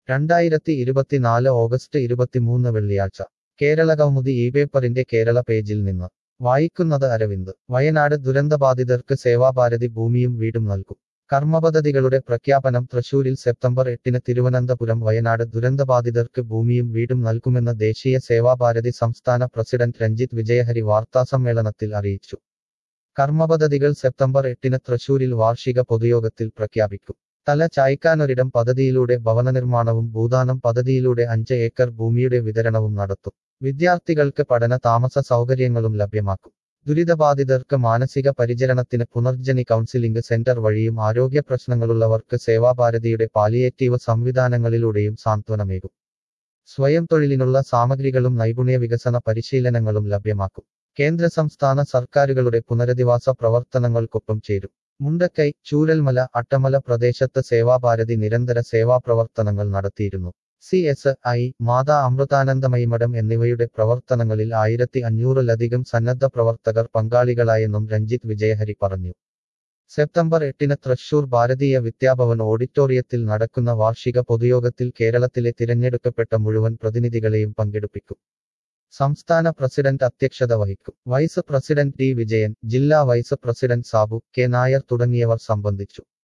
2024 August 23 വെള്ളിയാഴ്ച കേരള കൗമുദി ഈ പേപ്പറിന്റെ കേരള പേജിൽ നിന്ന് വായിക്കുന്നത് അരവിന്ദ്. വയനാട് ദുരന്തബാധിതർക്ക് സേവാഭാരതി ഭൂമിയും വീടും നൽകും. കർമ്മപദ്ധതികളുടെ പ്രഖ്യാപനം തൃശൂരിൽ സെപ്റ്റംബർ 8 തിരുവനന്തപുരം. വയനാട് ദുരന്തബാധിതർക്ക് ഭൂമിയും വീടും നൽകുമെന്ന് ദേശീയ സേവാഭാരതി സംസ്ഥാന പ്രസിഡന്റ് രഞ്ജിത്ത് വിജയഹരി വാർത്താസമ്മേളനത്തിൽ അറിയിച്ചു. കർമ്മപദ്ധതികൾ സെപ്റ്റംബർ 8 തൃശൂരിൽ വാർഷിക പൊതുയോഗത്തിൽ പ്രഖ്യാപിക്കും. തല ചായ്ക്കാനൊരിടം പദ്ധതിയിലൂടെ ഭവനനിർമ്മാണവും ഭൂദാനം പദ്ധതിയിലൂടെ 5 ഏക്കർ ഭൂമിയുടെ വിതരണവും നടത്തും. വിദ്യാർത്ഥികൾക്ക് പഠന താമസ സൗകര്യങ്ങളും ലഭ്യമാക്കും. ദുരിതബാധിതർക്ക് മാനസിക പരിചരണത്തിന് പുനർജനി കൗൺസിലിംഗ് സെന്റർ വഴിയും ആരോഗ്യ പ്രശ്നങ്ങളുള്ളവർക്ക് സേവാഭാരതിയുടെ പാലിയേറ്റീവ് സംവിധാനങ്ങളിലൂടെയും സാന്ത്വനമേകും. സ്വയം തൊഴിലിനുള്ള സാമഗ്രികളും നൈപുണ്യ വികസന പരിശീലനങ്ങളും ലഭ്യമാക്കും. കേന്ദ്ര സംസ്ഥാന സർക്കാരുകളുടെ പുനരധിവാസ പ്രവർത്തനങ്ങൾക്കൊപ്പം ചേരും. മുണ്ടക്കൈ, ചൂരൽമല, അട്ടമല പ്രദേശത്ത് സേവാഭാരതി നിരന്തര സേവാപ്രവർത്തനങ്ങൾ നടത്തിയിരുന്നു. CSI, മാതാ അമൃതാനന്ദമയി മഠം എന്നിവയുടെ പ്രവർത്തനങ്ങളിൽ 1500-ലധികം സന്നദ്ധ പ്രവർത്തകർ പങ്കാളികളായെന്നും രഞ്ജിത്ത് വിജയഹരി പറഞ്ഞു. സെപ്റ്റംബർ 8 തൃശൂർ ഭാരതീയ വിദ്യാഭവൻ ഓഡിറ്റോറിയത്തിൽ നടക്കുന്ന വാർഷിക പൊതുയോഗത്തിൽ കേരളത്തിലെ തിരഞ്ഞെടുക്കപ്പെട്ട മുഴുവൻ പ്രതിനിധികളെയും പങ്കെടുപ്പിക്കും. സംസ്ഥാന പ്രസിഡന്റ് അധ്യക്ഷത വഹിക്കും. Vice president D. വിജയൻ, ജില്ലാ vice president Sabu K. Nair തുടങ്ങിയവർ സംബന്ധിച്ചു.